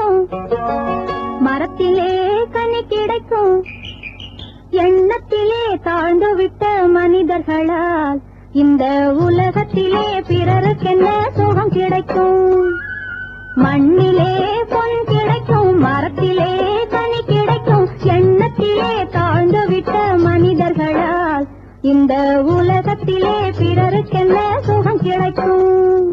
கிடைக்கும், மரத்திலே கனி கிடைக்கும். எண்ணத்திலே தாழ்ந்துவிட்ட மனிதர்களால் இந்த உலகத்திலே பிறருக்கென்ன சுகம் கிடைக்கும். மண்ணிலே பொன் கிடைக்கும், மரத்திலே கனி கிடைக்கும். எண்ணத்திலே தாழ்ந்துவிட்ட மனிதர்களால் இந்த உலகத்திலே பிறருக்கென்ன சுகம் கிடைக்கும்.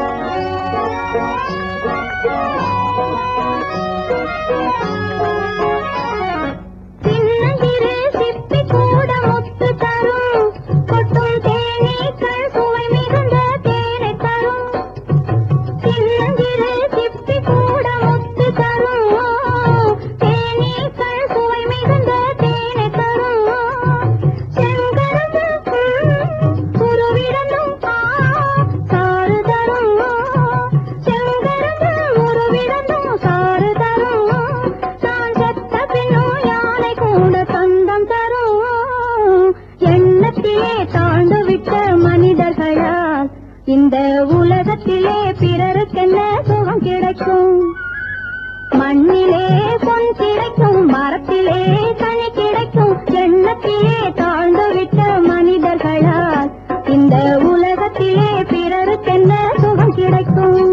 சின்னஞ்சிறு சிப்பி கூட முத்து தரும், கொட்டும் தேனீக்கள் சுவை மிகுந்த தேனை தரும். சின்னஞ்சிறு சிப்பி கூட முத்து தரும், தேனீக்கள் சுவை மிகுந்த தேனை தரும். செங்கரும்பு உருவிடந்தும் சாறு தரும், செங்கரும்பு உருவிடந்தும் சாறு தரும். நான் செத்த பின்னும் யானை கூட சொந்தம் தரும். எண்ணத்திலே தாழ்ந்துவிட்ட மனிதர்களால் இந்த உலகத்திலே பிறருக்கென்ன சுகம் கிடைக்கும். மண்ணிலே பொன் கிடைக்கும், மரத்திலே கனி கிடைக்கும். எண்ணத்திலே தாழ்ந்துவிட்ட மனிதர்களால் இந்த உலகத்திலே பிறருக்கென்ன சுகம் கிடைக்கும்.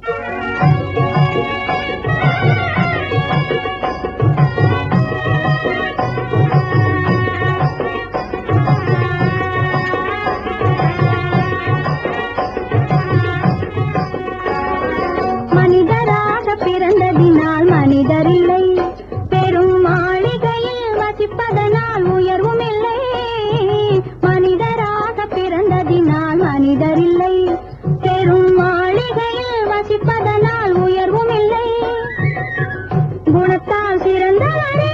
மனிதராக பிறந்ததினால் மனிதரில்லை, பெரும் மாளிகையில் வசிப்பதனால் உயர்வும் இல்லை. மனிதராக பிறந்ததினால் மனிதரில்லை, பெரும் மாளிகையில் வசிப்பதனால் உயர்வும் இல்லை. குணத்தால் சிறந்தவரே,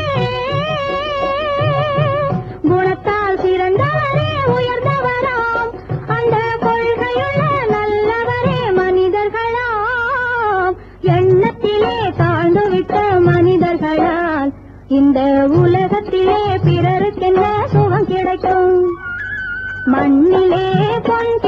குணத்தால் சிறந்தவரே உயர்ந்தவராம். அந்த கொள்கையுள்ள நல்லவரே மனிதர்களாம். எண்ணத்திலே தாழ்ந்துவிட்ட மனிதர்களால் இந்த உலகத்திலே பிறருக்கென்ன சுகம் கிடைக்கும். மண்ணிலே பொன்